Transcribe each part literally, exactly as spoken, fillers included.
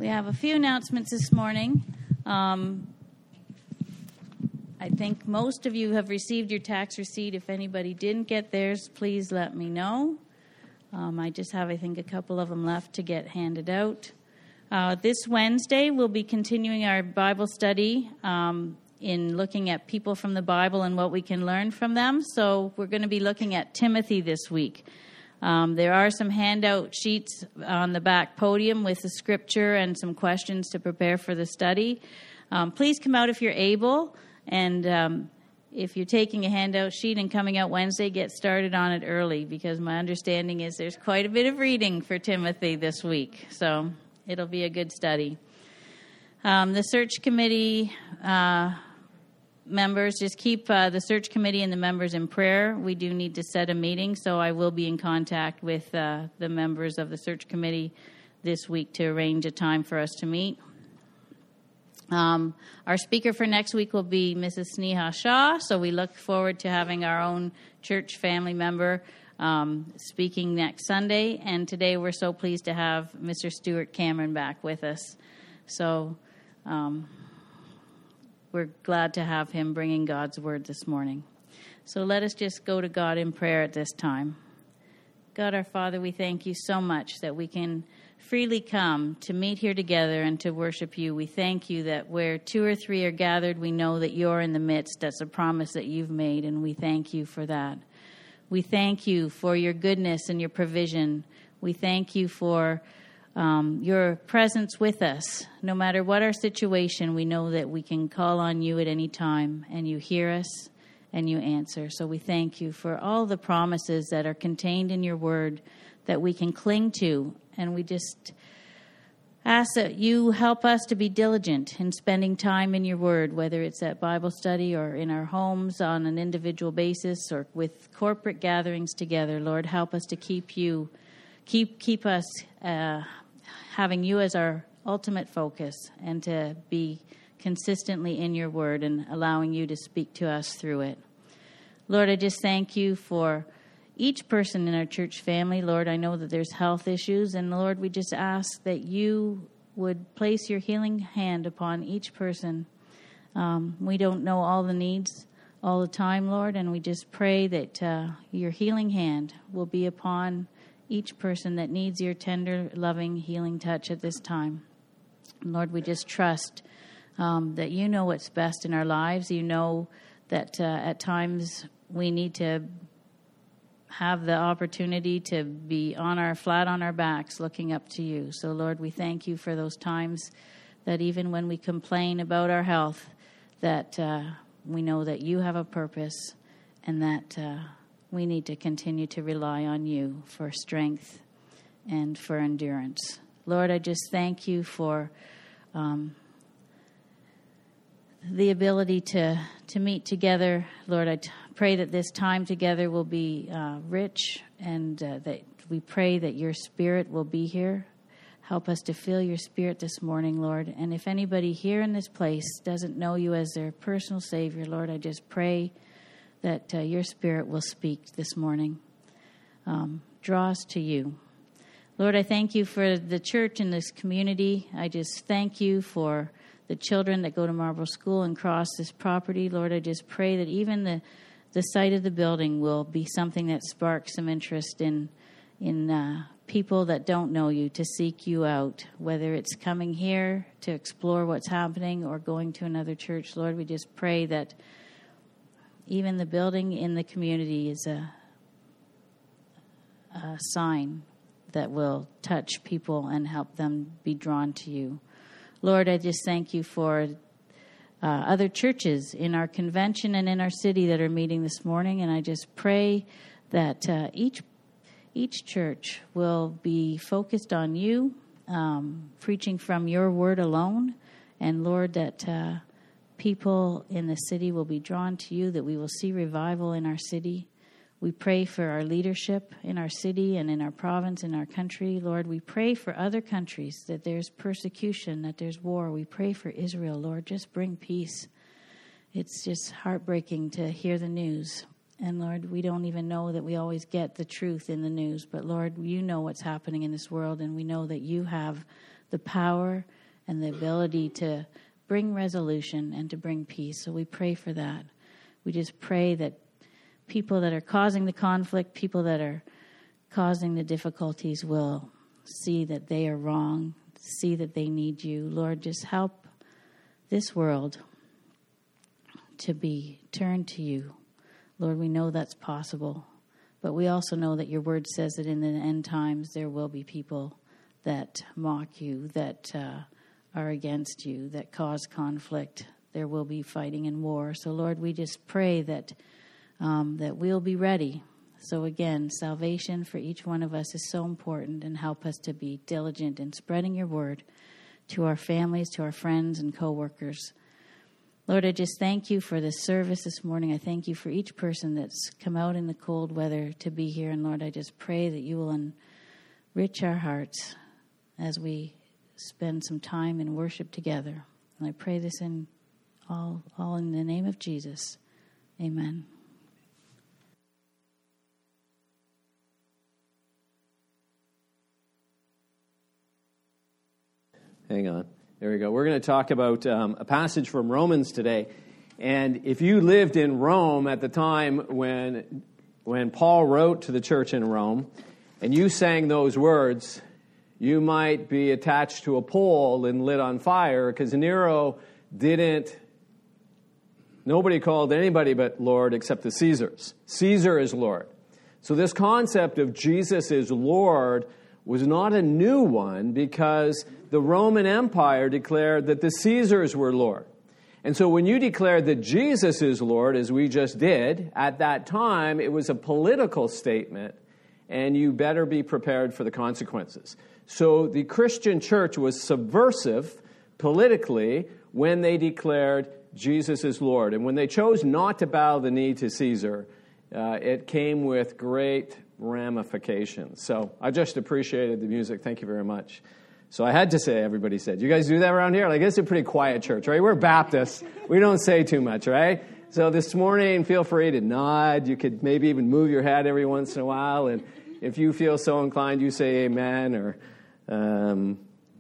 We have a few announcements this morning. Um, I think most of you have received your tax receipt. If anybody didn't get theirs, please let me know. Um, I just have, I think, a couple of them left to get handed out. Uh, this Wednesday, we'll be continuing our Bible study um, in looking at people from the Bible and what we can learn from them. So we're going to be looking at Timothy this week. Um, there are some handout sheets on the back podium with the scripture and some questions to prepare for the study. Um, please come out if you're able. And um, if you're taking a handout sheet and coming out Wednesday, get started on it early, because my understanding is there's quite a bit of reading for Timothy this week. So it'll be a good study. Um, the search committee uh, members, just keep uh, the search committee and the members in prayer. We do need to set a meeting, so I will be in contact with uh, the members of the search committee this week to arrange a time for us to meet. Um, our speaker for next week will be Missus Sneha Shah, so we look forward to having our own church family member um, speaking next Sunday. And today we're so pleased to have Mister Stuart Cameron back with us. So um, we're glad to have him bringing God's word this morning. So let us just go to God in prayer at this time. God our Father, we thank you so much that we can freely come to meet here together and to worship you. We thank you that where two or three are gathered, we know that you're in the midst. That's a promise that you've made, and we thank you for that. We thank you for your goodness and your provision. We thank you for um, your presence with us. No matter what our situation, we know that we can call on you at any time, and you hear us and you answer. So we thank you for all the promises that are contained in your word that we can cling to. And we just ask that you help us to be diligent in spending time in your word, whether it's at Bible study or in our homes on an individual basis or with corporate gatherings together. Lord, help us to keep you, keep keep us uh, having you as our ultimate focus, and to be consistently in your word and allowing you to speak to us through it. Lord, I just thank you for each person in our church family. Lord, I know that there's health issues, and Lord, we just ask that you would place your healing hand upon each person. Um, we don't know all the needs all the time, Lord, and we just pray that uh, your healing hand will be upon each person that needs your tender, loving, healing touch at this time. And Lord, we just trust um, that you know what's best in our lives. You know that uh, at times we need to have the opportunity to be on our flat on our backs looking up to you. So Lord, we thank you for those times that even when we complain about our health, that uh, we know that you have a purpose, and that uh, we need to continue to rely on you for strength and for endurance. Lord, I just thank you for um, the ability to, to meet together. Lord, I t- pray that this time together will be uh, rich, and uh, that we pray that your spirit will be here. Help us to feel your spirit this morning, Lord. And if anybody here in this place doesn't know you as their personal Savior, Lord, I just pray that uh, your spirit will speak this morning. Um, draw us to you. Lord, I thank you for the church in this community. I just thank you for the children that go to Marlborough School and cross this property. Lord, I just pray that even the, the site of the building will be something that sparks some interest in in uh, people that don't know you to seek you out, whether it's coming here to explore what's happening or going to another church. Lord, we just pray that even the building in the community is a, a sign that will touch people and help them be drawn to you. Lord, I just thank you for uh, other churches in our convention and in our city that are meeting this morning, and I just pray that uh, each each church will be focused on you, um, preaching from your word alone, and Lord, that uh, people in the city will be drawn to you, that we will see revival in our city. We pray for our leadership in our city and in our province, in our country. Lord, we pray for other countries, that there's persecution, that there's war. We pray for Israel, Lord. Just bring peace. It's just heartbreaking to hear the news. And Lord, we don't even know that we always get the truth in the news. But Lord, you know what's happening in this world, and we know that you have the power and the ability to bring resolution and to bring peace. So we pray for that. We just pray that people that are causing the conflict, people that are causing the difficulties will see that they are wrong, see that they need you. Lord, just help this world to be turned to you. Lord, we know that's possible, but we also know that your word says that in the end times there will be people that mock you, that uh, are against you, that cause conflict. There will be fighting and war. So, Lord, we just pray that um, that we'll be ready. So, again, salvation for each one of us is so important, and help us to be diligent in spreading your word to our families, to our friends and co-workers. Lord, I just thank you for this service this morning. I thank you for each person that's come out in the cold weather to be here. And, Lord, I just pray that you will enrich our hearts as we spend some time in worship together. And I pray this in all, all in the name of Jesus. Amen. Hang on. There we go. We're going to talk about um, a passage from Romans today. And if you lived in Rome at the time when, when Paul wrote to the church in Rome, and you sang those words, you might be attached to a pole and lit on fire, because Nero didn't, nobody called anybody but Lord except the Caesars. Caesar is Lord. So this concept of Jesus is Lord was not a new one, because the Roman Empire declared that the Caesars were Lord. And so when you declared that Jesus is Lord, as we just did, at that time, it was a political statement, and you better be prepared for the consequences. So the Christian church was subversive politically when they declared Jesus is Lord. And when they chose not to bow the knee to Caesar, uh, it came with great ramifications. So I just appreciated the music. Thank you very much. So I had to say, everybody said, you guys do that around here? Like, it's a pretty quiet church, right? We're Baptists. We don't say too much, right? So this morning, feel free to nod. You could maybe even move your head every once in a while. And if you feel so inclined, you say amen, or um,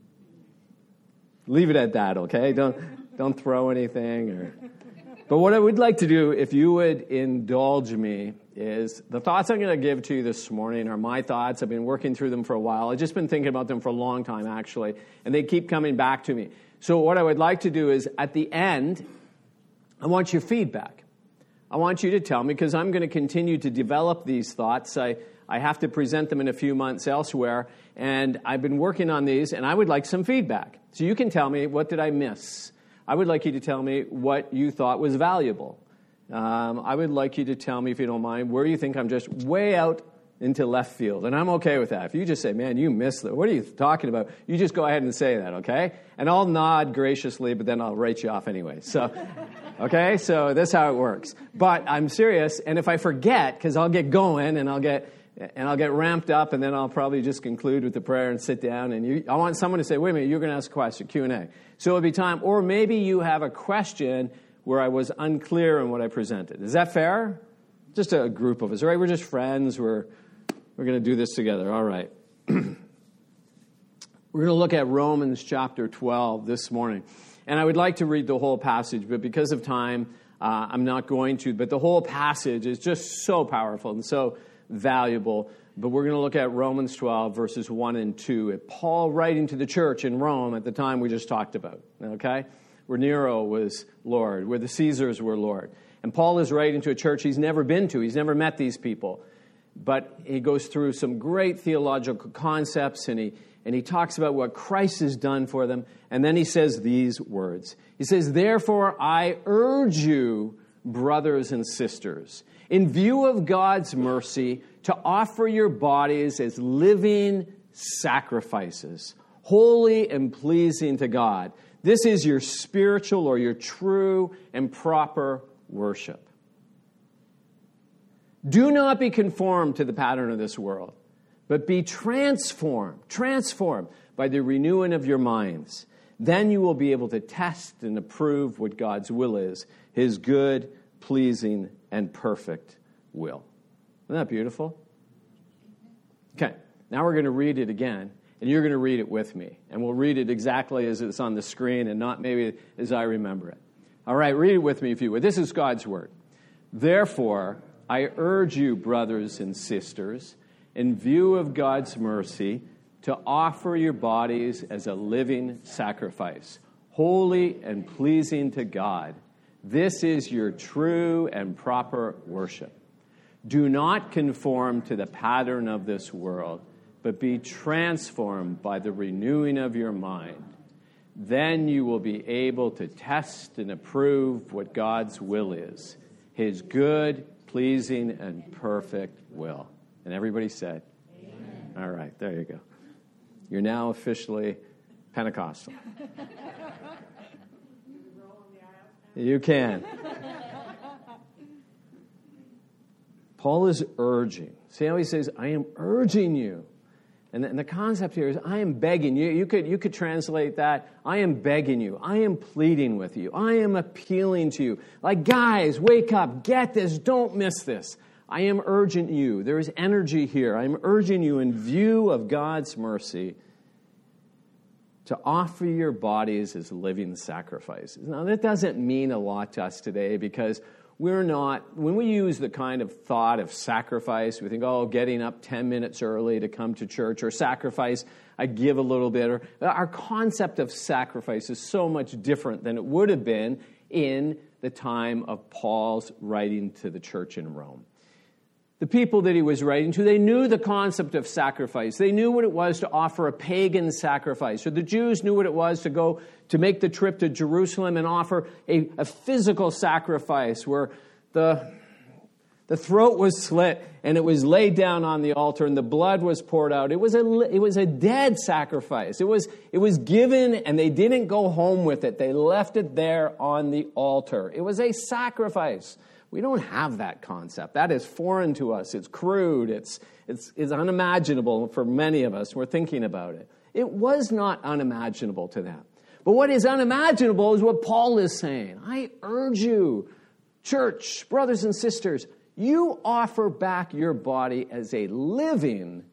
leave it at that, okay? Don't, don't throw anything. Or. But what I would like to do, if you would indulge me, is the thoughts I'm going to give to you this morning are my thoughts. I've been working through them for a while. I've just been thinking about them for a long time, actually, and they keep coming back to me. So what I would like to do is, at the end, I want your feedback. I want you to tell me, because I'm going to continue to develop these thoughts. I, I have to present them in a few months elsewhere, and I've been working on these, and I would like some feedback. So you can tell me, what did I miss? I would like you to tell me what you thought was valuable. Um, I would like you to tell me, if you don't mind, where you think I'm just way out into left field. And I'm okay with that. If you just say, man, you missed it. What are you talking about? You just go ahead and say that, okay? And I'll nod graciously, but then I'll write you off anyway. So, okay? So that's how it works. But I'm serious, and if I forget, because I'll get going and I'll get and I'll get ramped up, and then I'll probably just conclude with the prayer and sit down. And you, I want someone to say, wait a minute, you're going to ask a question, Q and A. So it'll be time. Or maybe you have a question where I was unclear in what I presented. Is that fair? Just a group of us, right? We're just friends. We're we're going to do this together. All right. We're going to look at Romans chapter twelve this morning. And I would like to read the whole passage, but because of time, uh, I'm not going to. But the whole passage is just so powerful and so valuable. But we're going to look at Romans twelve, verses one and two. Paul writing to the church in Rome at the time we just talked about, okay? Where Nero was Lord, where the Caesars were Lord. And Paul is writing to a church he's never been to. He's never met these people. But he goes through some great theological concepts, and he, and he talks about what Christ has done for them. And then he says these words. He says, therefore, I urge you, brothers and sisters, in view of God's mercy, to offer your bodies as living sacrifices, holy and pleasing to God. This is your spiritual or your true and proper worship. Do not be conformed to the pattern of this world, but be transformed, transformed by the renewing of your minds. Then you will be able to test and approve what God's will is, his good, pleasing, and perfect will. Isn't that beautiful? Okay, now we're going to read it again. And you're going to read it with me. And we'll read it exactly as it's on the screen and not maybe as I remember it. All right, read it with me if you would. This is God's word. Therefore, I urge you, brothers and sisters, in view of God's mercy, to offer your bodies as a living sacrifice, holy and pleasing to God. This is your true and proper worship. Do not conform to the pattern of this world, but be transformed by the renewing of your mind. Then you will be able to test and approve what God's will is, his good, pleasing, and perfect will. And everybody said, amen. All right, there you go. You're now officially Pentecostal. You can. Paul is urging. See how he says, I am urging you. And the, and the concept here is, I am begging you. You could, you could translate that, I am begging you. I am pleading with you. I am appealing to you. Like, guys, wake up. Get this. Don't miss this. I am urging you. There is energy here. I am urging you in view of God's mercy to offer your bodies as living sacrifices. Now, that doesn't mean a lot to us today because we're not, when we use the kind of thought of sacrifice, we think, oh, getting up ten minutes early to come to church, or sacrifice, I give a little bit. Or our concept of sacrifice is so much different than it would have been in the time of Paul's writing to the church in Rome. The people that he was writing to, they knew the concept of sacrifice. They knew what it was to offer a pagan sacrifice. Or the Jews knew what it was to go to make the trip to Jerusalem and offer a, a physical sacrifice where the, the throat was slit and it was laid down on the altar and the blood was poured out. It was a, it was a dead sacrifice. It was, it was given and they didn't go home with it. They left it there on the altar. It was a sacrifice. We don't have that concept. That is foreign to us. It's crude. It's, it's, it's unimaginable for many of us. We're thinking about it. It was not unimaginable to them. But what is unimaginable is what Paul is saying. I urge you, church, brothers and sisters, you offer back your body as a living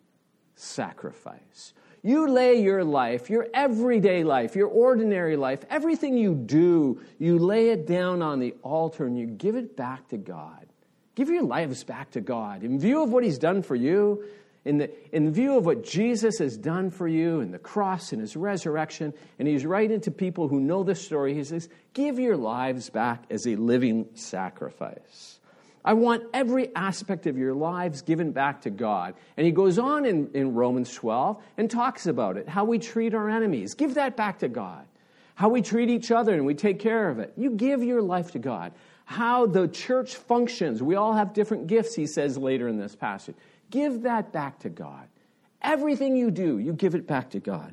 sacrifice. You lay your life, your everyday life, your ordinary life, everything you do, you lay it down on the altar and you give it back to God. Give your lives back to God. In view of what he's done for you, in the in view of what Jesus has done for you in the cross and his resurrection, and he's writing to people who know this story, he says, give your lives back as a living sacrifice. I want every aspect of your lives given back to God. And he goes on in, in Romans twelve and talks about it, how we treat our enemies. Give that back to God. How we treat each other and we take care of it. You give your life to God. How the church functions. We all have different gifts, he says later in this passage. Give that back to God. Everything you do, you give it back to God.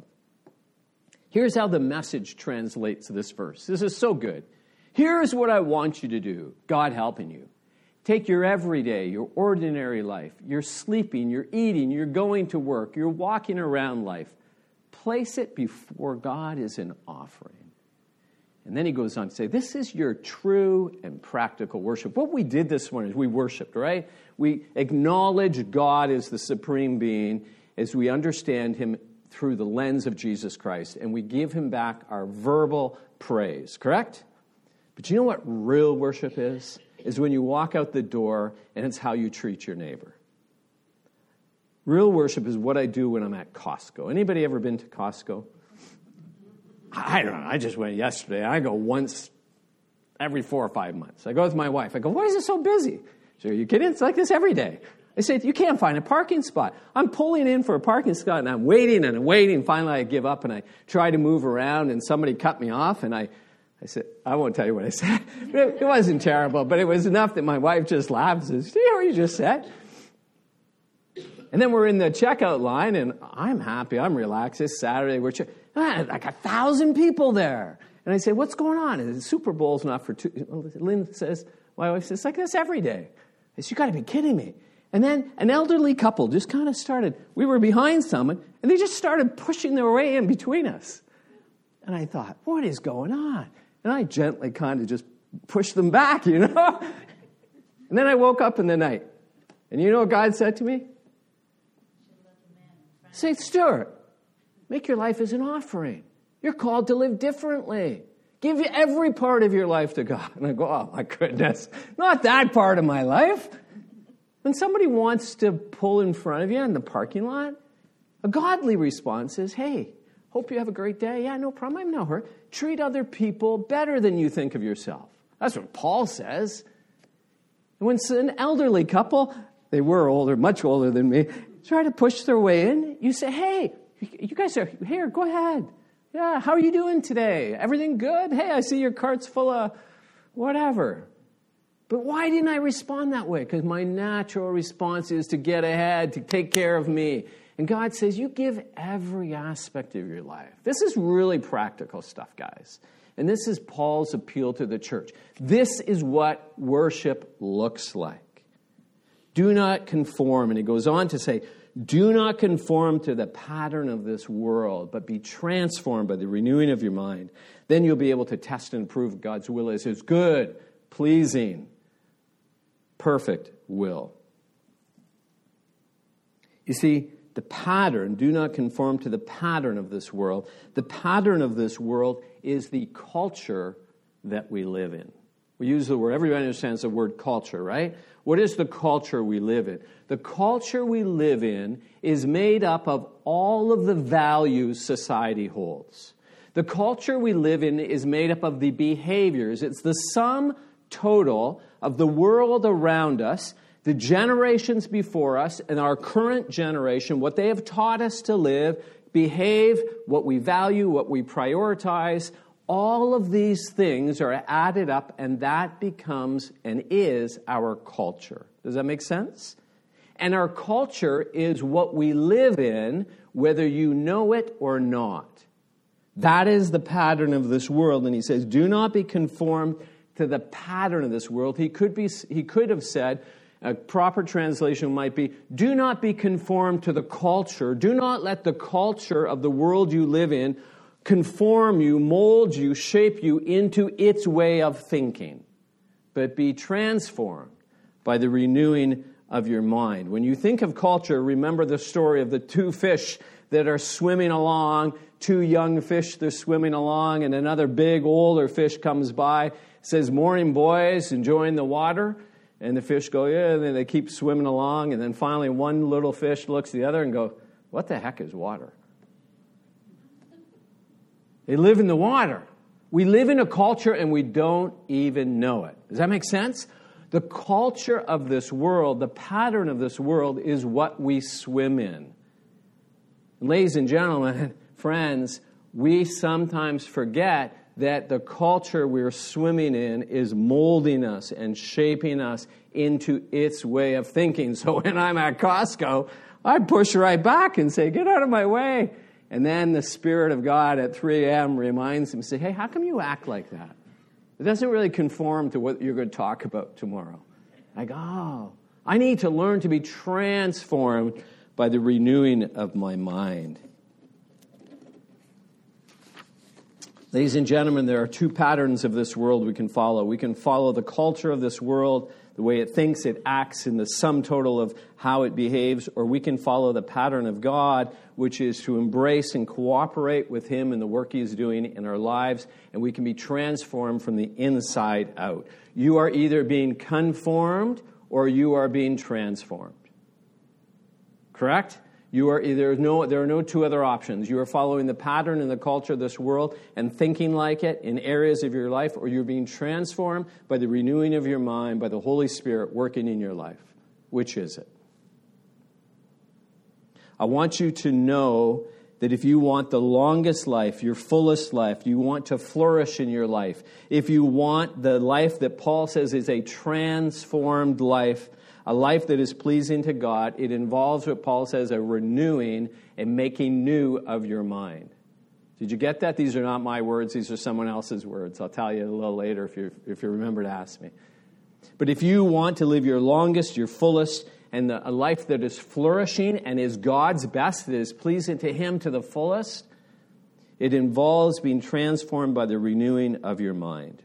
Here's how the Message translates this verse. This is so good. Here's what I want you to do, God helping you. Take your everyday, your ordinary life. You're sleeping, you're eating, you're going to work, you're walking around life. Place it before God as an offering. And then he goes on to say, this is your true and practical worship. What we did this morning is we worshiped, right? We acknowledge God as the supreme being as we understand him through the lens of Jesus Christ. And we give him back our verbal praise, correct? But you know what real worship is? Is when you walk out the door and it's how you treat your neighbor. Real worship is what I do when I'm at Costco. Anybody ever been to Costco? I don't know. I just went yesterday. I go once every four or five months. I go with my wife. I go, why is it so busy? She goes, are you kidding? It's like this every day. I say, you can't find a parking spot. I'm pulling in for a parking spot and I'm waiting and I'm waiting. Finally, I give up and I try to move around and somebody cut me off and I I said, I won't tell you what I said. It wasn't terrible, but it was enough that my wife just laughed and says, do you hear what you just said? And then we're in the checkout line, and I'm happy. I'm relaxed. It's Saturday. We're che- ah, like a thousand people there. And I say, what's going on? And the Super Bowl's not for two. Lynn says, my wife says, it's like this every day. I said, you got to be kidding me. And then an elderly couple just kind of started. We were behind someone, and they just started pushing their way in between us. And I thought, what is going on? And I gently kind of just pushed them back, you know. And then I woke up in the night. And you know what God said to me? Say, Stuart, Make your life as an offering. You're called to live differently. Give every part of your life to God. And I go, oh my goodness, not that part of my life. When somebody wants to pull in front of you in the parking lot, a godly response is, hey, hope you have a great day. Yeah, no problem. I'm no hurt. Treat other people better than you think of yourself. That's what Paul says. And when an elderly couple, they were older, much older than me, try to push their way in, you say, hey, you guys are here, go ahead. Yeah, how are you doing today? Everything good? Hey, I see your cart's full of whatever. But why didn't I respond that way? Because my natural response is to get ahead, to take care of me. And God says, you give every aspect of your life. This is really practical stuff, guys. And this is Paul's appeal to the church. This is what worship looks like. Do not conform. And he goes on to say, do not conform to the pattern of this world, but be transformed by the renewing of your mind. Then you'll be able to test and prove God's will is his good, pleasing, perfect will. You see, the pattern, do not conform to the pattern of this world. The pattern of this world is the culture that we live in. We use the word, everybody understands the word culture, right? What is the culture we live in? The culture we live in is made up of all of the values society holds. The culture we live in is made up of the behaviors. It's the sum total of the world around us, the generations before us, and our current generation, what they have taught us to live, behave, what we value, what we prioritize. All of these things are added up, and that becomes and is our culture. Does that make sense? And our culture is what we live in, whether you know it or not. That is the pattern of this world. And he says, do not be conformed to the pattern of this world. He could be, he could have said, a proper translation might be, do not be conformed to the culture. Do not let the culture of the world you live in conform you, mold you, shape you into its way of thinking. But be transformed by the renewing of your mind. When you think of culture, remember the story of the two fish that are swimming along, two young fish, they're swimming along, and another big older fish comes by, says, morning boys, enjoying the water? And the fish go, yeah, and then they keep swimming along, and then finally one little fish looks at the other and go, what the heck is water? They live in the water. We live in a culture and we don't even know it. Does that make sense? The culture of this world, the pattern of this world is what we swim in. And ladies and gentlemen, friends, we sometimes forget that the culture we're swimming in is molding us and shaping us into its way of thinking. So when I'm at Costco, I push right back and say, get out of my way. And then the Spirit of God at three a.m. reminds him, say, hey, how come you act like that? It doesn't really conform to what you're going to talk about tomorrow. I go, oh, I need to learn to be transformed by the renewing of my mind. Ladies and gentlemen, there are two patterns of this world we can follow. We can follow the culture of this world, the way it thinks, it acts, in the sum total of how it behaves, or we can follow the pattern of God, which is to embrace and cooperate with him in the work he is doing in our lives, and we can be transformed from the inside out. You are either being conformed or you are being transformed. Correct? You are either no. There are no two other options. You are following the pattern and the culture of this world and thinking like it in areas of your life, or you're being transformed by the renewing of your mind, by the Holy Spirit working in your life. Which is it? I want you to know that if you want the longest life, your fullest life, you want to flourish in your life, if you want the life that Paul says is a transformed life, a life that is pleasing to God, it involves what Paul says, a renewing and making new of your mind. Did you get that? These are not my words. These are someone else's words. I'll tell you a little later if you if you remember to ask me. But if you want to live your longest, your fullest, and a life that is flourishing and is God's best, that is pleasing to him to the fullest, it involves being transformed by the renewing of your mind.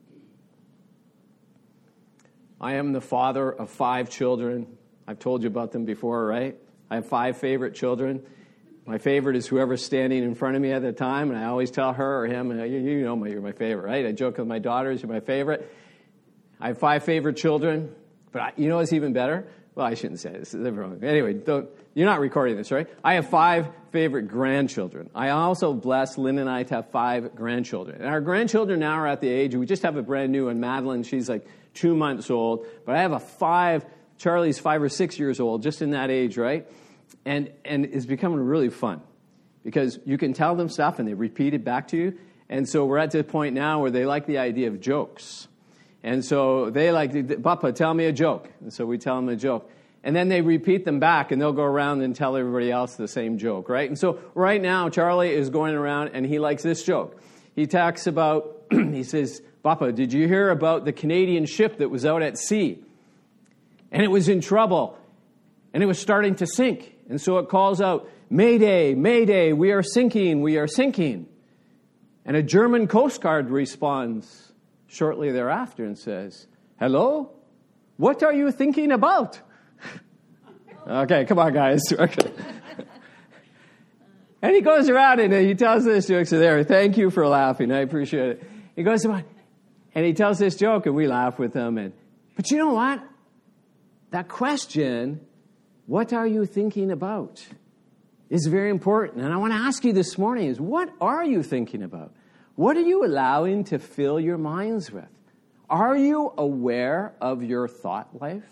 I am the father of five children. I've told you about them before, right? I have five favorite children. My favorite is whoever's standing in front of me at the time, and I always tell her or him, you, you know my, you're my favorite, right? I joke with my daughters, you're my favorite. I have five favorite children, but I, you know what's even better? Well, I shouldn't say this. Anyway, don't, you're not recording this, right? I have five favorite grandchildren. I also bless Lynn and I to have five grandchildren. And our grandchildren now are at the age, we just have a brand new one, Madeline, she's like two months old. But I have a five, Charlie's five or six years old, just in that age, right? And and it's becoming really fun because you can tell them stuff and they repeat it back to you. And so we're at the point now where they like the idea of jokes. And so they like, Papa, tell me a joke. And so we tell them a joke. And then they repeat them back, and they'll go around and tell everybody else the same joke, right? And so right now, Charlie is going around, and he likes this joke. He talks about, he says, Papa, did you hear about the Canadian ship that was out at sea? And it was in trouble, and it was starting to sink. And so it calls out, Mayday, Mayday, we are sinking, we are sinking. And a German Coast Guard responds shortly thereafter and says, hello? What are you thinking about? Okay, come on, guys. Okay. And he goes around and he tells this joke. So there, thank you for laughing. I appreciate it. He goes around and he tells this joke and we laugh with him. And but you know what? That question, what are you thinking about, is very important. And I want to ask you this morning is, what are you thinking about? What are you allowing to fill your minds with? Are you aware of your thought life?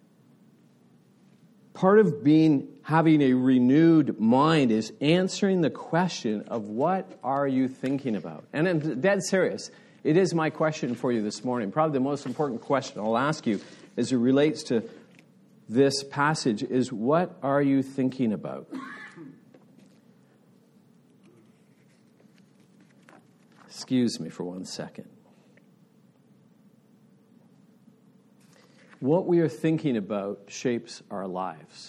Part of being having a renewed mind is answering the question of what are you thinking about? And I'm dead serious. It is my question for you this morning. Probably the most important question I'll ask you as it relates to this passage is, what are you thinking about? Excuse me for one second. What we are thinking about shapes our lives.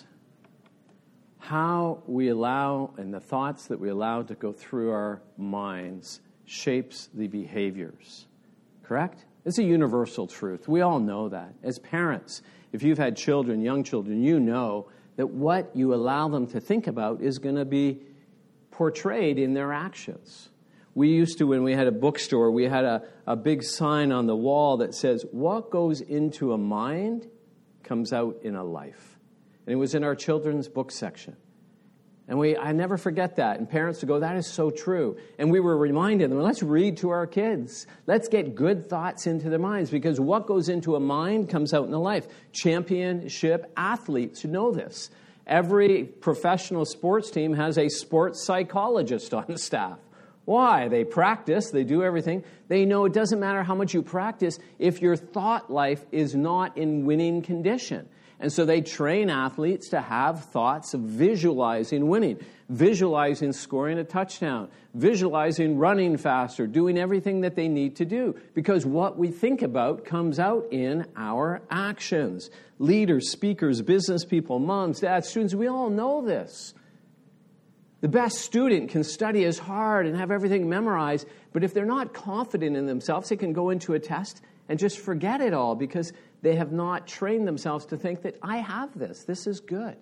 How we allow, and the thoughts that we allow to go through our minds shapes the behaviors. Correct? It's a universal truth. We all know that. As parents, if you've had children, young children, you know that what you allow them to think about is going to be portrayed in their actions. We used to, when we had a bookstore, we had a, a big sign on the wall that says, what goes into a mind comes out in a life. And it was in our children's book section. And we, I never forget that. And parents would go, that is so true. And we were reminding them, let's read to our kids. Let's get good thoughts into their minds, because what goes into a mind comes out in a life. Championship athletes should know this. Every professional sports team has a sports psychologist on staff. Why? They practice, they do everything. They know it doesn't matter how much you practice if your thought life is not in winning condition. And so they train athletes to have thoughts of visualizing winning, visualizing scoring a touchdown, visualizing running faster, doing everything that they need to do. Because what we think about comes out in our actions. Leaders, speakers, business people, moms, dads, students, we all know this. The best student can study as hard and have everything memorized, but if they're not confident in themselves, they can go into a test and just forget it all because they have not trained themselves to think that I have this. This is good.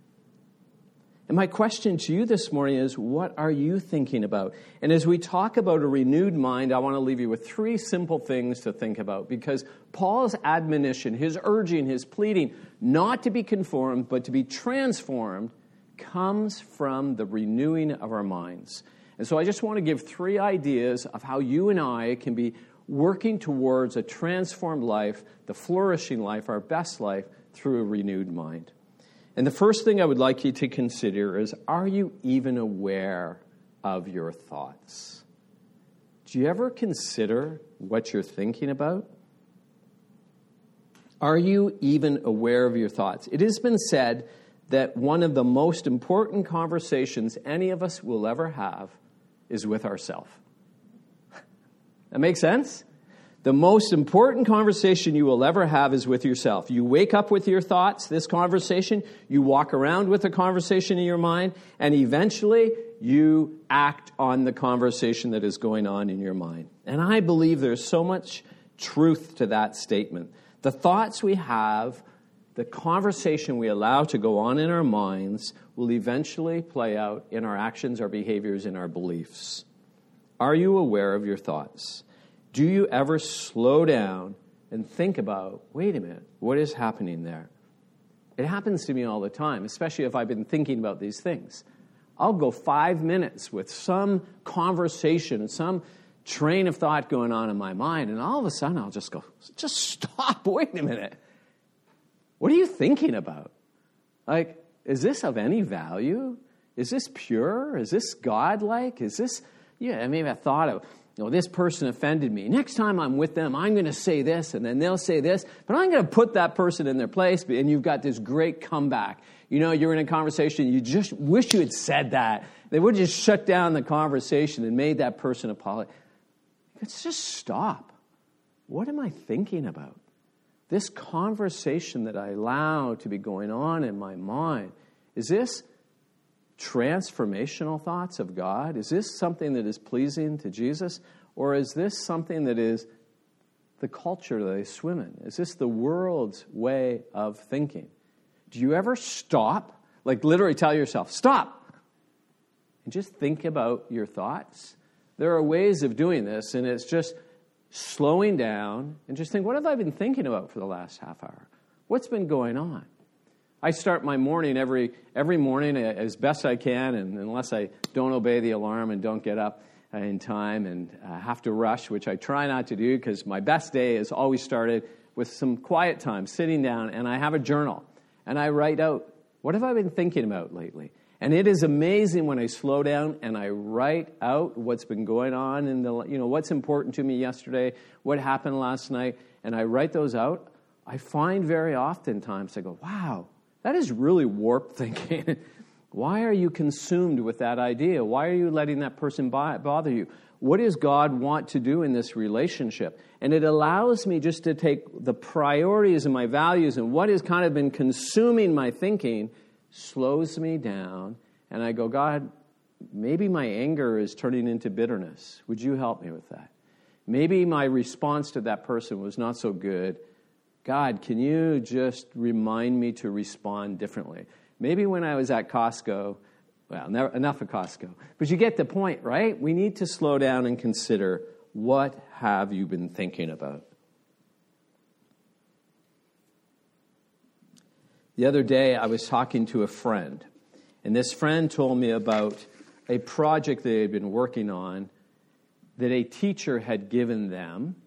And my question to you this morning is, what are you thinking about? And as we talk about a renewed mind, I want to leave you with three simple things to think about, because Paul's admonition, his urging, his pleading, not to be conformed, but to be transformed, comes from the renewing of our minds. And so I just want to give three ideas of how you and I can be working towards a transformed life, the flourishing life, our best life, through a renewed mind. And the first thing I would like you to consider is, are you even aware of your thoughts? Do you ever consider what you're thinking about? Are you even aware of your thoughts? It has been said that one of the most important conversations any of us will ever have is with ourselves. That makes sense? The most important conversation you will ever have is with yourself. You wake up with your thoughts, this conversation, you walk around with a conversation in your mind, and eventually you act on the conversation that is going on in your mind. And I believe there's so much truth to that statement. The thoughts we have, the conversation we allow to go on in our minds will eventually play out in our actions, our behaviors, and our beliefs. Are you aware of your thoughts? Do you ever slow down and think about, wait a minute, what is happening there? It happens to me all the time, especially if I've been thinking about these things. I'll go five minutes with some conversation, some train of thought going on in my mind, and all of a sudden I'll just go, just stop, wait a minute. What are you thinking about? Like, is this of any value? Is this pure? Is this godlike? Is this, yeah, I mean, I thought of, you know, this person offended me. Next time I'm with them, I'm going to say this, and then they'll say this, but I'm going to put that person in their place, and you've got this great comeback. You know, you're in a conversation, you just wish you had said that. They would have just shut down the conversation and made that person apologize. Let's just stop. What am I thinking about? This conversation that I allow to be going on in my mind, is this transformational thoughts of God? Is this something that is pleasing to Jesus? Or is this something that is the culture that I swim in? Is this the world's way of thinking? Do you ever stop, like literally tell yourself, stop, and just think about your thoughts? There are ways of doing this, and it's just slowing down and just think, what have I been thinking about for the last half hour? What's been going on? I start my morning every every morning as best I can, and unless I don't obey the alarm and don't get up in time and uh, have to rush, which I try not to do because my best day is always started with some quiet time, sitting down, and I have a journal, and I write out, what have I been thinking about lately? And it is amazing when I slow down and I write out what's been going on in the, you know, what's important to me yesterday, what happened last night, and I write those out. I find very often times I go, wow, that is really warped thinking. Why are you consumed with that idea? Why are you letting that person bother you? What does God want to do in this relationship? And it allows me just to take the priorities and my values and what has kind of been consuming my thinking, slows me down, and I go, God, maybe my anger is turning into bitterness. Would you help me with that? Maybe my response to that person was not so good. God, can you just remind me to respond differently? Maybe when I was at Costco, well, never, enough of Costco, but you get the point, right? We need to slow down and consider, what have you been thinking about? The other day, I was talking to a friend, and this friend told me about a project they had been working on that a teacher had given them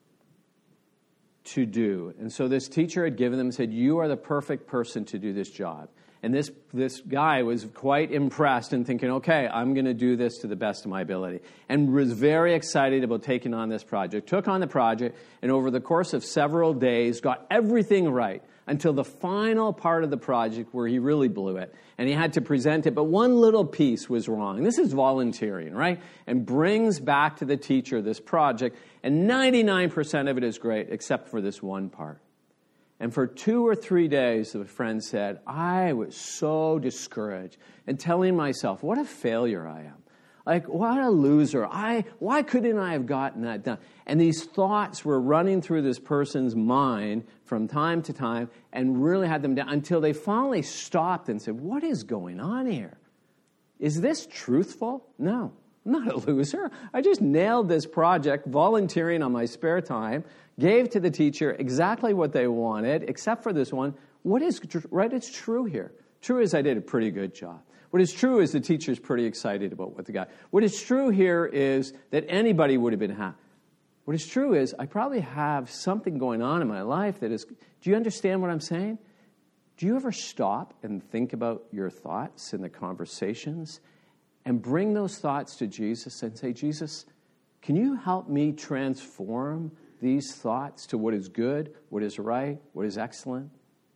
to do. And so this teacher had given them and said, you are the perfect person to do this job. And this this guy was quite impressed and thinking, okay, I'm going to do this to the best of my ability. And was very excited about taking on this project. Took on the project, and over the course of several days, got everything right until the final part of the project where he really blew it. And he had to present it, but one little piece was wrong. This is volunteering, right? And brings back to the teacher this project, and ninety-nine percent of it is great, except for this one part. And for two or three days, the friend said, I was so discouraged and telling myself, what a failure I am. Like, what a loser. I why couldn't I have gotten that done? And these thoughts were running through this person's mind from time to time and really had them down until they finally stopped and said, what is going on here? Is this truthful? No, I'm not a loser. I just nailed this project volunteering on my spare time, gave to the teacher exactly what they wanted, except for this one. What is right? It's true here. True is I did a pretty good job. What is true is the teacher's pretty excited about what the guy. What is true here is that anybody would have been happy. What is true is I probably have something going on in my life that is, do you understand what I'm saying? Do you ever stop and think about your thoughts and the conversations and bring those thoughts to Jesus and say, Jesus, can you help me transform these thoughts to what is good, what is right, what is excellent?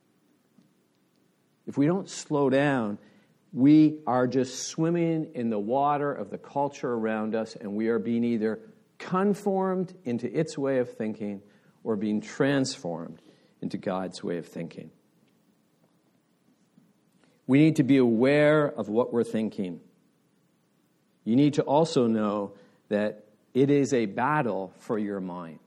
If we don't slow down, we are just swimming in the water of the culture around us, and we are being either conformed into its way of thinking or being transformed into God's way of thinking. We need to be aware of what we're thinking. You need to also know that it is a battle for your mind.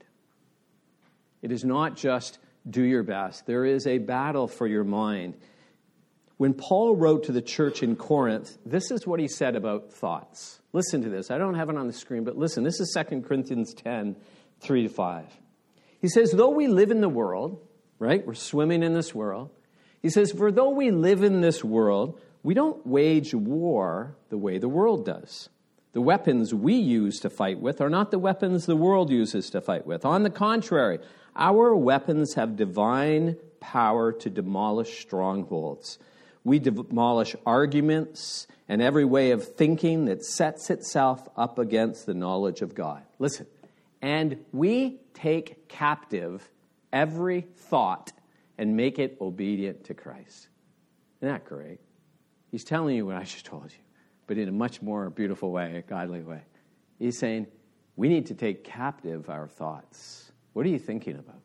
It is not just do your best. There is a battle for your mind. When Paul wrote to the church in Corinth, this is what he said about thoughts. Listen to this. I don't have it on the screen, but listen. This is Second Corinthians ten, three to five. He says, though we live in the world, right? We're swimming in this world. He says, for though we live in this world, we don't wage war the way the world does. The weapons we use to fight with are not the weapons the world uses to fight with. On the contrary, our weapons have divine power to demolish strongholds. We demolish arguments and every way of thinking that sets itself up against the knowledge of God. Listen, and we take captive every thought and make it obedient to Christ. Isn't that great? He's telling you what I just told you, but in a much more beautiful way, a godly way. He's saying, we need to take captive our thoughts. What are you thinking about?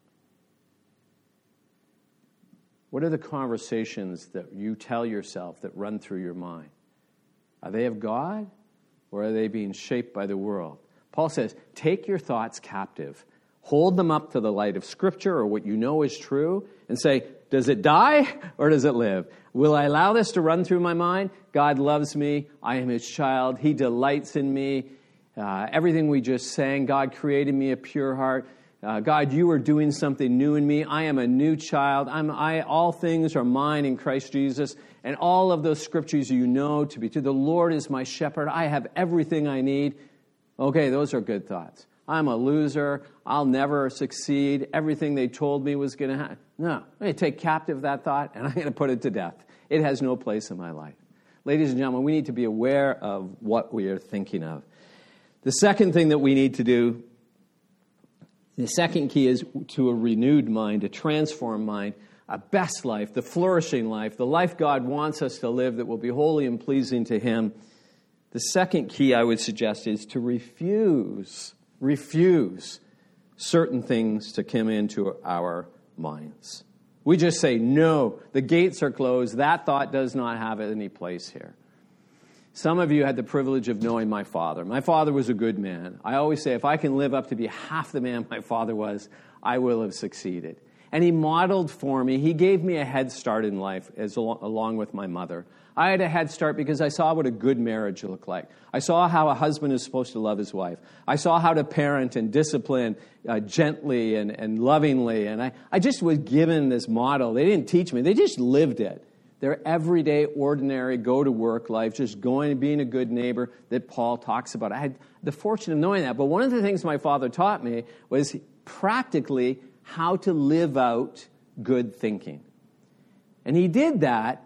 What are the conversations that you tell yourself that run through your mind? Are they of God, or are they being shaped by the world? Paul says, take your thoughts captive. Hold them up to the light of Scripture or what you know is true and say, does it die or does it live? Will I allow this to run through my mind? God loves me. I am his child. He delights in me. Uh, everything we just sang, God created me a pure heart. Uh, God, you are doing something new in me. I am a new child. I'm, I, all things are mine in Christ Jesus. And all of those scriptures you know to be true. The Lord is my shepherd. I have everything I need. Okay, those are good thoughts. I'm a loser. I'll never succeed. Everything they told me was going to happen. No, I'm going to take captive that thought and I'm going to put it to death. It has no place in my life. Ladies and gentlemen, we need to be aware of what we are thinking of. The second thing that we need to do, the second key is to a renewed mind, a transformed mind, a best life, the flourishing life, the life God wants us to live that will be holy and pleasing to him. The second key I would suggest is to refuse, refuse certain things to come into our minds. We just say, no, the gates are closed. That thought does not have any place here. Some of you had the privilege of knowing my father. My father was a good man. I always say, if I can live up to be half the man my father was, I will have succeeded. And he modeled for me. He gave me a head start in life, as along with my mother. I had a head start because I saw what a good marriage looked like. I saw how a husband is supposed to love his wife. I saw how to parent and discipline uh, gently and, and lovingly. And I, I just was given this model. They didn't teach me. They just lived it. Their everyday, ordinary, go-to-work life, just going and being a good neighbor that Paul talks about. I had the fortune of knowing that. But one of the things my father taught me was practically how to live out good thinking. And he did that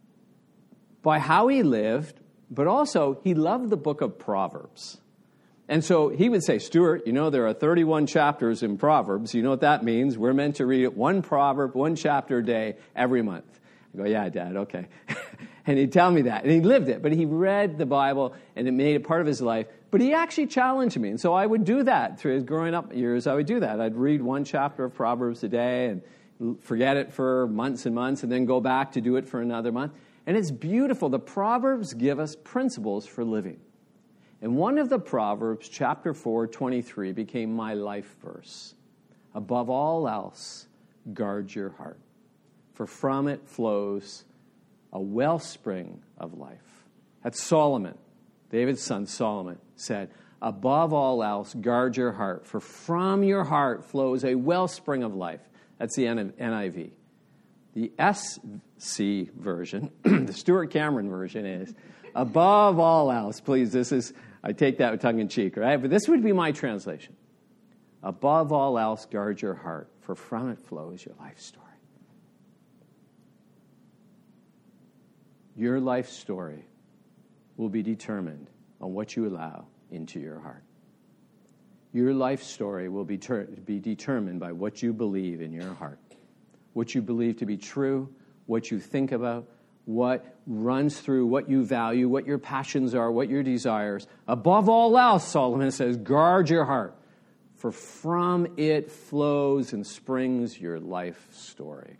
by how he lived, but also he loved the book of Proverbs. And so he would say, Stuart, you know there are thirty-one chapters in Proverbs. You know what that means? We're meant to read one proverb, one chapter a day, every month. I go, yeah, Dad, okay. And he'd tell me that. And he lived it. But he read the Bible, and it made it part of his life. But he actually challenged me. And so I would do that. Through his growing up years, I would do that. I'd read one chapter of Proverbs a day and forget it for months and months, and then go back to do it for another month. And it's beautiful. The Proverbs give us principles for living. And one of the Proverbs, chapter four, twenty-three, became my life verse. Above all else, guard your heart, for from it flows a wellspring of life. That's Solomon, David's son Solomon, said, above all else, guard your heart, for from your heart flows a wellspring of life. That's the N I V. The S C version, the Stuart Cameron version is, above all else, please, this is, I take that with tongue-in-cheek, right? But this would be my translation. Above all else, guard your heart, for from it flows your life story. Your life story will be determined on what you allow into your heart. Your life story will be, ter- be determined by what you believe in your heart. What you believe to be true, what you think about, what runs through, what you value, what your passions are, what your desires. Above all else, Solomon says, guard your heart, for from it flows and springs your life story.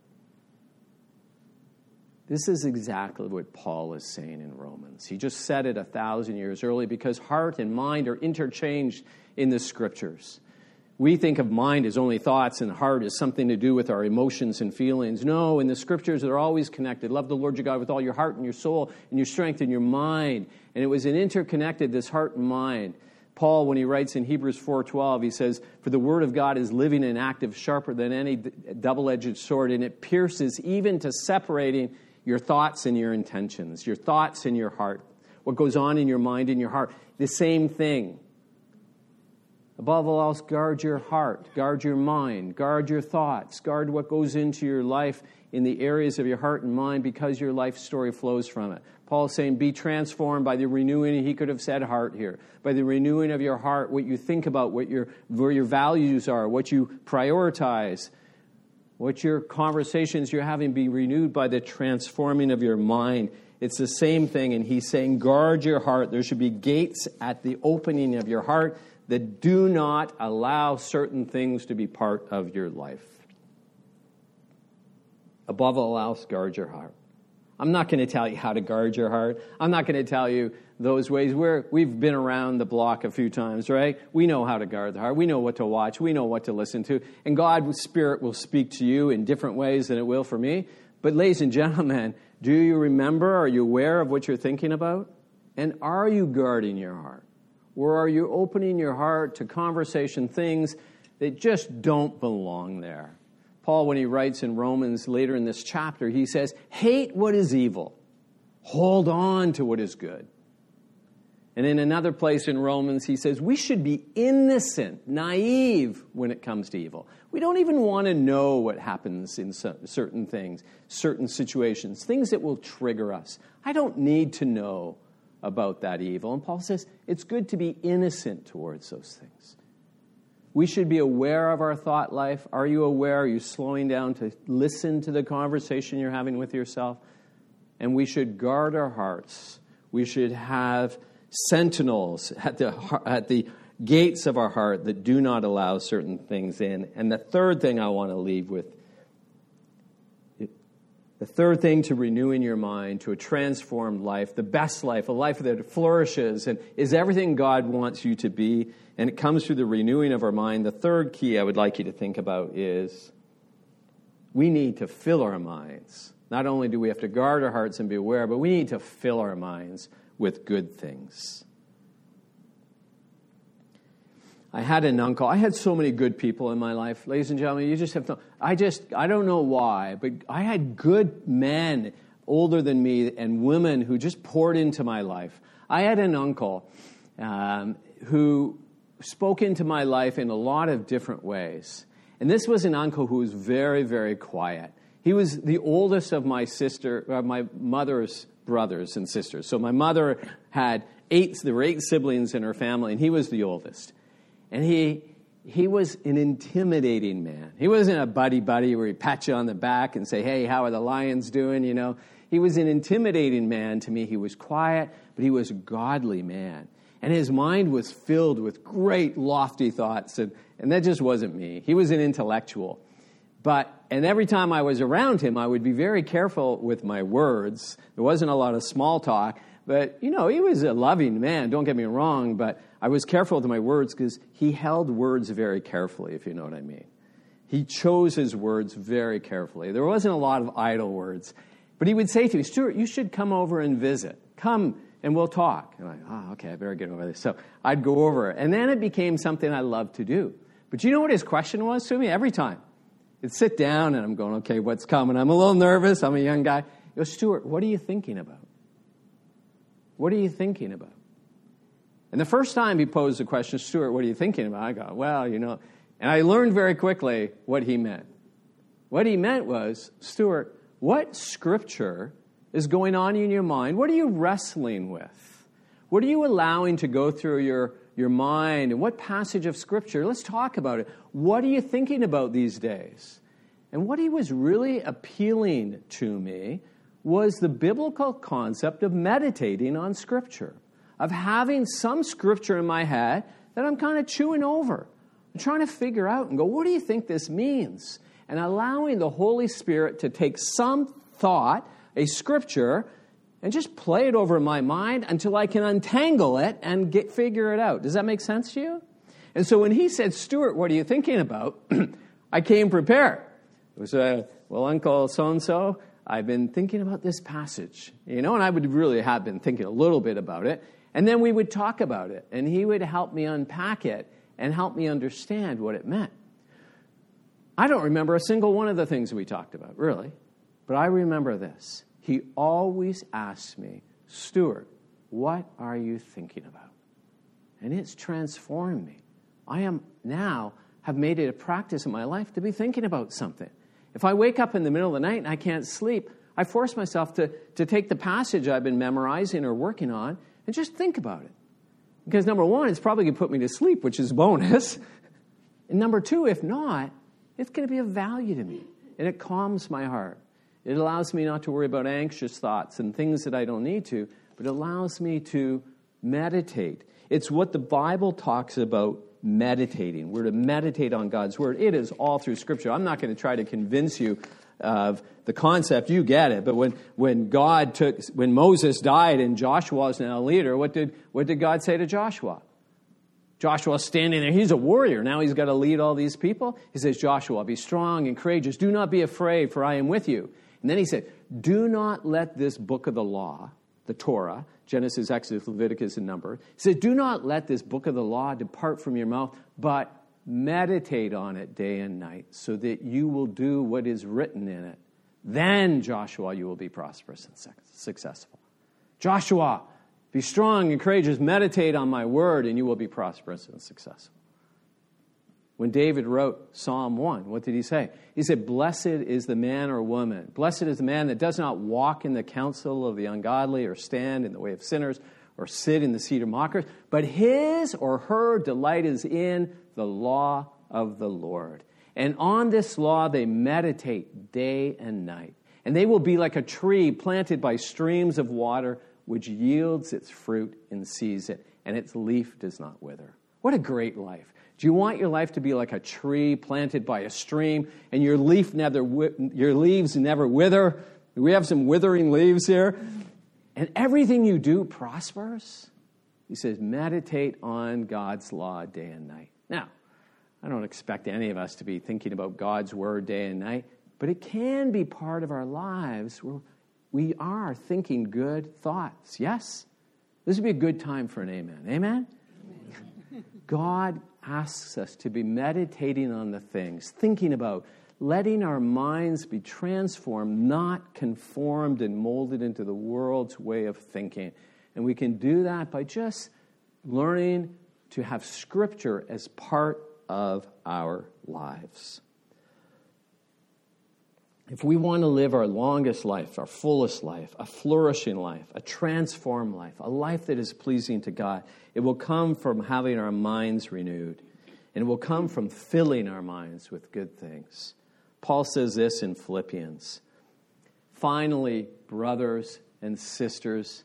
This is exactly what Paul is saying in Romans. He just said it a thousand years early because heart and mind are interchanged in the Scriptures. We think of mind as only thoughts and heart as something to do with our emotions and feelings. No, in the scriptures, they're always connected. Love the Lord your God with all your heart and your soul and your strength and your mind. And it was an interconnected, this heart and mind. Paul, when he writes in Hebrews four twelve, he says, "For the word of God is living and active, sharper than any double-edged sword, and it pierces even to separating your thoughts and your intentions, your thoughts and your heart, what goes on in your mind and your heart." The same thing. Above all else, guard your heart, guard your mind, guard your thoughts, guard what goes into your life in the areas of your heart and mind, because your life story flows from it. Paul's saying, be transformed by the renewing, he could have said heart here, by the renewing of your heart, what you think about, what your where your values are, what you prioritize, what your conversations you're having be renewed by the transforming of your mind. It's the same thing, and he's saying, guard your heart. There should be gates at the opening of your heart that do not allow certain things to be part of your life. Above all else, guard your heart. I'm not going to tell you how to guard your heart. I'm not going to tell you those ways. We're, we've been around the block a few times, right? We know how to guard the heart. We know what to watch. We know what to listen to. And God's Spirit will speak to you in different ways than it will for me. But ladies and gentlemen, do you remember? Are you aware of what you're thinking about? And are you guarding your heart? Or are you opening your heart to conversation, things that just don't belong there? Paul, when he writes in Romans later in this chapter, he says, hate what is evil. Hold on to what is good. And in another place in Romans, he says, we should be innocent, naive when it comes to evil. We don't even want to know what happens in certain things, certain situations, things that will trigger us. I don't need to know about that evil. And Paul says, it's good to be innocent towards those things. We should be aware of our thought life. Are you aware? Are you slowing down to listen to the conversation you're having with yourself? And we should guard our hearts. We should have sentinels at the at the gates of our heart that do not allow certain things in. And the third thing I want to leave with, the third thing to renewing your mind to a transformed life, the best life, a life that flourishes and is everything God wants you to be, and it comes through the renewing of our mind. The third key I would like you to think about is we need to fill our minds. Not only do we have to guard our hearts and be aware, but we need to fill our minds with good things. I had an uncle. I had so many good people in my life. Ladies and gentlemen, you just have to, I just, I don't know why, but I had good men older than me and women who just poured into my life. I had an uncle um, who spoke into my life in a lot of different ways. And this was an uncle who was very, very quiet. He was the oldest of my sister, uh, my mother's brothers and sisters. So my mother had eight, there were eight siblings in her family, and he was the oldest. And he he was an intimidating man. He wasn't a buddy-buddy where he pat you on the back and say, hey, how are the Lions doing, you know. He was an intimidating man to me. He was quiet, but he was a godly man. And his mind was filled with great, lofty thoughts, and, and that just wasn't me. He was an intellectual. But, and every time I was around him, I would be very careful with my words. There wasn't a lot of small talk. But, you know, he was a loving man, don't get me wrong, but I was careful with my words because he held words very carefully, if you know what I mean. He chose his words very carefully. There wasn't a lot of idle words. But he would say to me, Stuart, you should come over and visit. Come and we'll talk. And I'm like, oh, okay, I better get over this. So I'd go over. And then it became something I loved to do. But you know what his question was to me every time? He'd sit down and I'm going, okay, what's coming? I'm a little nervous. I'm a young guy. He goes, Stuart, what are you thinking about? What are you thinking about? And the first time he posed the question, Stuart, what are you thinking about? I go, well, you know. And I learned very quickly what he meant. What he meant was, Stuart, what scripture is going on in your mind? What are you wrestling with? What are you allowing to go through your, your mind? And what passage of scripture? Let's talk about it. What are you thinking about these days? And what he was really appealing to me was the biblical concept of meditating on Scripture, of having some Scripture in my head that I'm kind of chewing over. I'm trying to figure out and go, what do you think this means? And allowing the Holy Spirit to take some thought, a Scripture, and just play it over in my mind until I can untangle it and get figure it out. Does that make sense to you? And so when he said, Stuart, what are you thinking about? I came prepared. It was, uh, well, Uncle so-and-so, I've been thinking about this passage. You know, and I would really have been thinking a little bit about it. And then we would talk about it. And he would help me unpack it and help me understand what it meant. I don't remember a single one of the things we talked about, really. But I remember this. He always asked me, Stuart, what are you thinking about? And it's transformed me. I am now have made it a practice in my life to be thinking about something. If I wake up in the middle of the night and I can't sleep, I force myself to, to take the passage I've been memorizing or working on and just think about it. Because number one, it's probably going to put me to sleep, which is a bonus. And number two, if not, it's going to be of value to me. And it calms my heart. It allows me not to worry about anxious thoughts and things that I don't need to, but it allows me to meditate. It's what the Bible talks about meditating. We're to meditate on God's Word. It is all through Scripture. I'm not going to try to convince you of the concept. You get it. But when, when God took, when Moses died and Joshua is now a leader, what did, what did God say to Joshua? Joshua's standing there. He's a warrior. Now he's got to lead all these people. He says, Joshua, be strong and courageous. Do not be afraid, for I am with you. And then he said, do not let this book of the law, the Torah, Genesis, Exodus, Leviticus, and Numbers. He said, do not let this book of the law depart from your mouth, but meditate on it day and night so that you will do what is written in it. Then, Joshua, you will be prosperous and successful. Joshua, be strong and courageous. Meditate on my word and you will be prosperous and successful. When David wrote Psalm one, what did he say? He said, blessed is the man or woman. Blessed is the man that does not walk in the counsel of the ungodly or stand in the way of sinners or sit in the seat of mockers, but his or her delight is in the law of the Lord. And on this law they meditate day and night. And they will be like a tree planted by streams of water, which yields its fruit in season, and its leaf does not wither. What a great life. Do you want your life to be like a tree planted by a stream, and your leaf never, your leaves never wither? We have some withering leaves here. And everything you do prospers? He says, meditate on God's law day and night. Now, I don't expect any of us to be thinking about God's word day and night, but it can be part of our lives where we are thinking good thoughts. Yes? This would be a good time for an amen. Amen? Amen. God asks us to be meditating on the things, thinking about, letting our minds be transformed, not conformed and molded into the world's way of thinking. And we can do that by just learning to have Scripture as part of our lives. If we want to live our longest life, our fullest life, a flourishing life, a transformed life, a life that is pleasing to God, it will come from having our minds renewed. And it will come from filling our minds with good things. Paul says this in Philippians. Finally, brothers and sisters,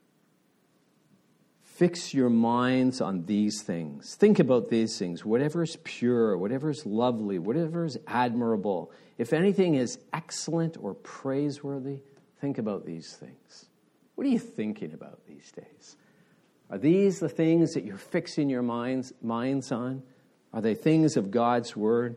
fix your minds on these things. Think about these things. Whatever is pure, whatever is lovely, whatever is admirable, if anything is excellent or praiseworthy, think about these things. What are you thinking about these days? Are these the things that you're fixing your minds, minds on? Are they things of God's Word?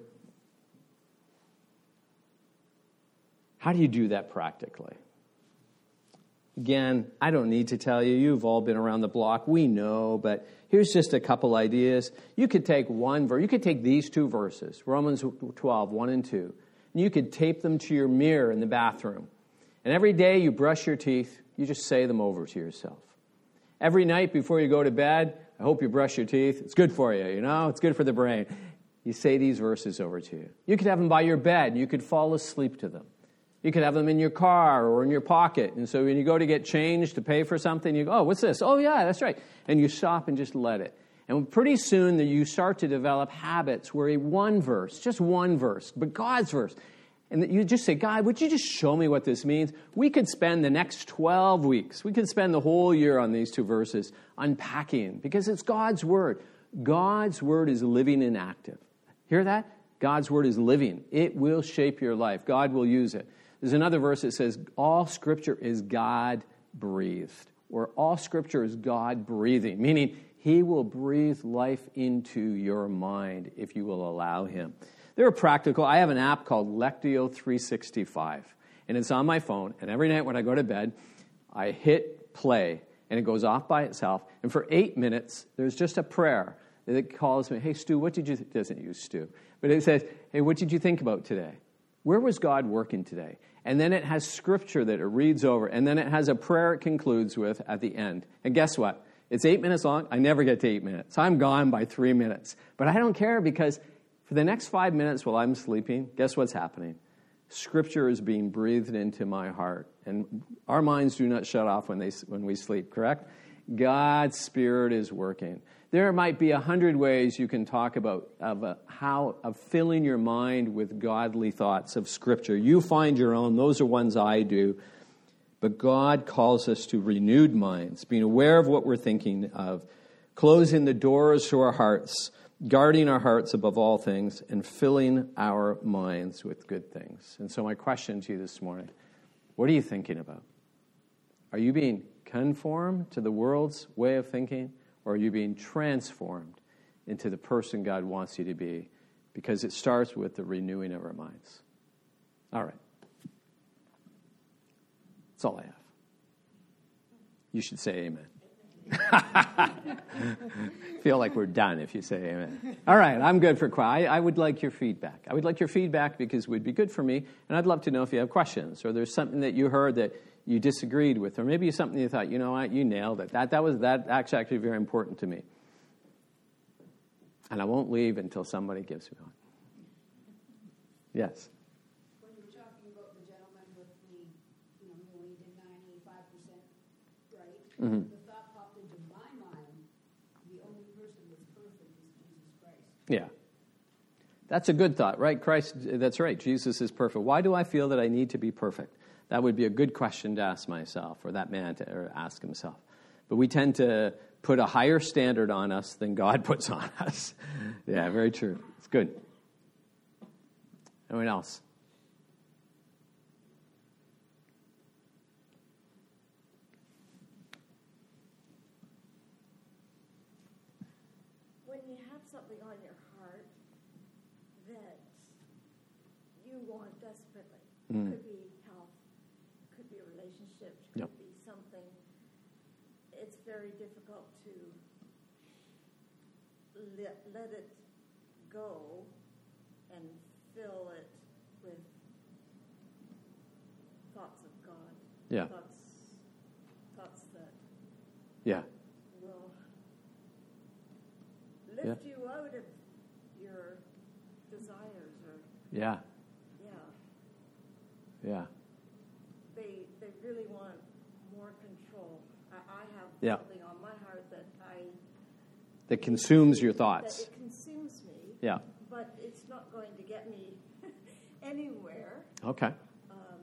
How do you do that practically? Again, I don't need to tell you. You've all been around the block. We know, but here's just a couple ideas. You could take one verse. You could take these two verses, Romans twelve, one and two, and you could tape them to your mirror in the bathroom. And every day you brush your teeth, you just say them over to yourself. Every night before you go to bed, I hope you brush your teeth. It's good for you, you know? It's good for the brain. You say these verses over to you. You could have them by your bed. You could fall asleep to them. You could have them in your car or in your pocket. And so when you go to get change to pay for something, you go, oh, what's this? Oh, yeah, that's right. And you stop and just let it. And pretty soon you start to develop habits where one verse, just one verse, but God's verse. And you just say, God, would you just show me what this means? We could spend the next twelve weeks. We could spend the whole year on these two verses unpacking because it's God's Word. God's Word is living and active. Hear that? God's Word is living. It will shape your life. God will use it. There's another verse that says, all Scripture is God-breathed, or all Scripture is God-breathing, meaning He will breathe life into your mind if you will allow him. They're practical. I have an app called Lectio three sixty-five, and it's on my phone, and every night when I go to bed, I hit play, and it goes off by itself, and for eight minutes, there's just a prayer that calls me, hey, Stu, what did you, th-? it doesn't use Stu, but it says, hey, what did you think about today? Where was God working today? And then it has scripture that it reads over, and then it has a prayer it concludes with at the end. And guess what? It's eight minutes long. I never get to eight minutes. I'm gone by three minutes. But I don't care because for the next five minutes while I'm sleeping, guess what's happening? Scripture is being breathed into my heart. And our minds do not shut off when they when we sleep, correct? God's Spirit is working. There might be a hundred ways you can talk about of a, how of filling your mind with godly thoughts of Scripture. You find your own. Those are ones I do. But God calls us to renewed minds, being aware of what we're thinking of, closing the doors to our hearts, guarding our hearts above all things, and filling our minds with good things. And so my question to you this morning, what are you thinking about? Are you being conformed to the world's way of thinking, or are you being transformed into the person God wants you to be? Because it starts with the renewing of our minds. All right. That's all I have. You should say amen. Feel like we're done if you say amen. All right, I'm good for quiet. I, I would like your feedback. I would like your feedback because it would be good for me, and I'd love to know if you have questions, or there's something that you heard that you disagreed with, or maybe something you thought, you know what, you nailed it. That that was that that's actually very important to me. And I won't leave until somebody gives me one. Yes. When you were talking about the gentleman with the, you know, he only did ninety-five percent right, Mm-hmm. the thought popped into my mind, the only person that's perfect is Jesus Christ. Yeah. That's a good thought, right? Christ, that's right. Jesus is perfect. Why do I feel that I need to be perfect? That would be a good question to ask myself, or that man to or ask himself. But we tend to put a higher standard on us than God puts on us. Yeah, very true. It's good. Anyone else? When you have something on your heart that you want desperately, Mm. could be health, could be a relationship, could Yep. be something, it's very difficult to let, let it go and fill it with thoughts of God. Yeah. Thoughts, thoughts that Yeah. will lift you out of your desires, or Yeah. yeah, Yeah. they they really want more control. I, I have Yeah. something on my heart that I That consumes your that thoughts. it consumes me, Yeah. but it's not going to get me anywhere Okay. um,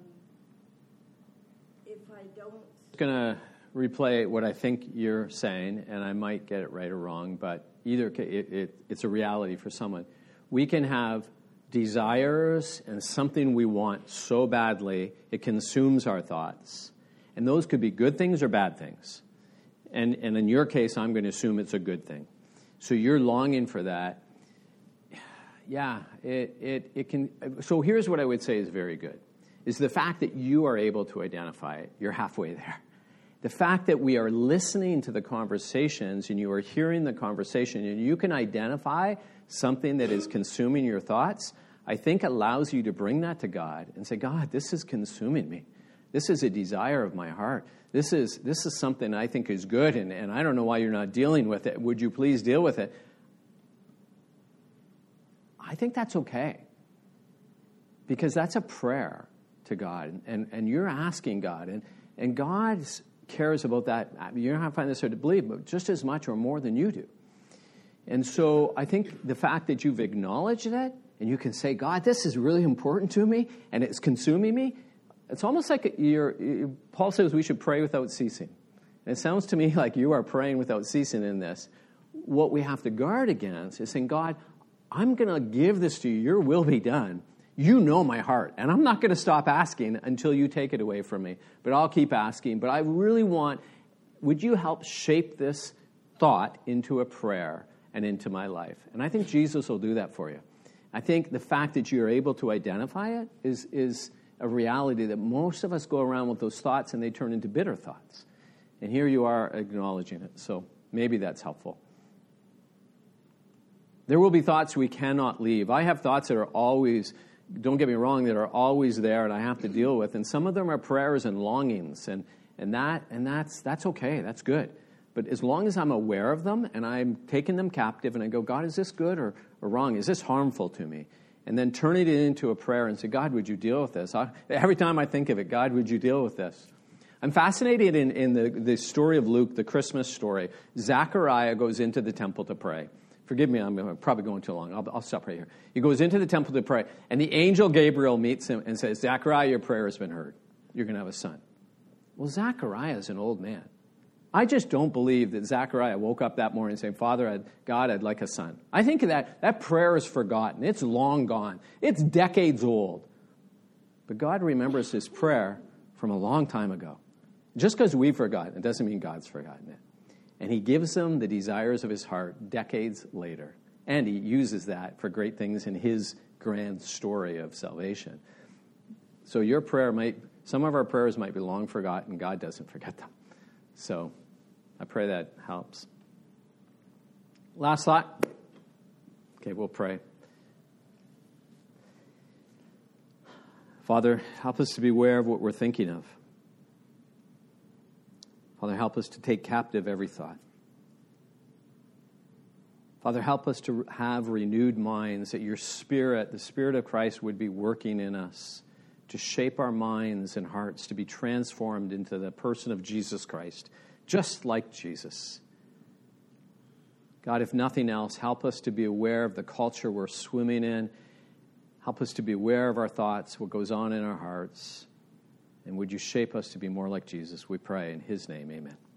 if I don't. I'm going to replay what I think you're saying, and I might get it right or wrong, but either ca- it, it, it's a reality for someone. We can have desires and something we want so badly, it consumes our thoughts. And those could be good things or bad things. And, and in your case, I'm going to assume it's a good thing. So you're longing for that. Yeah, it, it, it can. So here's what I would say is very good, is the fact that you are able to identify it. You're halfway there. The fact that we are listening to the conversations and you are hearing the conversation and you can identify something that is consuming your thoughts, I think allows you to bring that to God and say, God, this is consuming me. This is a desire of my heart. This is this is something I think is good, and, and I don't know why you're not dealing with it. Would you please deal with it? I think that's okay. Because that's a prayer to God, and, and you're asking God, and, and God cares about that. You're not going to find this hard to believe, but just as much or more than you do. And so I think the fact that you've acknowledged that, and you can say, God, this is really important to me, and it's consuming me, it's almost like you're, Paul says we should pray without ceasing. And it sounds to me like you are praying without ceasing in this. What we have to guard against is saying, God, I'm going to give this to you. Your will be done. You know my heart, and I'm not going to stop asking until you take it away from me. But I'll keep asking. But I really want, would you help shape this thought into a prayer and into my life. And I think Jesus will do that for you. I think the fact that you're able to identify it is, is a reality that most of us go around with those thoughts and they turn into bitter thoughts. And here you are acknowledging it. So maybe that's helpful. There will be thoughts we cannot leave. I have thoughts that are always, don't get me wrong, that are always there and I have to deal with. And some of them are prayers and longings. And, and, that, and that's, that's okay. That's good. But as long as I'm aware of them and I'm taking them captive and I go, God, is this good or, or wrong? Is this harmful to me? And then turning it into a prayer and say, God, would you deal with this? I, every time I think of it, God, would you deal with this? I'm fascinated in, in the, the story of Luke, the Christmas story. Zechariah goes into the temple to pray. Forgive me, I'm probably going too long. I'll, I'll stop right here. He goes into the temple to pray, and the angel Gabriel meets him and says, Zechariah, your prayer has been heard. You're going to have a son. Well, Zechariah is an old man. I just don't believe that Zechariah woke up that morning saying, Father, I'd, God, I'd like a son. I think that that prayer is forgotten. It's long gone. It's decades old. But God remembers his prayer from a long time ago. Just because we've forgotten it doesn't mean God's forgotten it. And he gives him the desires of his heart decades later. And he uses that for great things in his grand story of salvation. So your prayer might, some of our prayers might be long forgotten. God doesn't forget them. So I pray that helps. Last thought. Okay, we'll pray. Father, help us to be aware of what we're thinking of. Father, help us to take captive every thought. Father, help us to have renewed minds, that your Spirit, the Spirit of Christ, would be working in us to shape our minds and hearts to be transformed into the person of Jesus Christ, just like Jesus. God, if nothing else, help us to be aware of the culture we're swimming in. Help us to be aware of our thoughts, what goes on in our hearts. And would you shape us to be more like Jesus? We pray in his name, amen.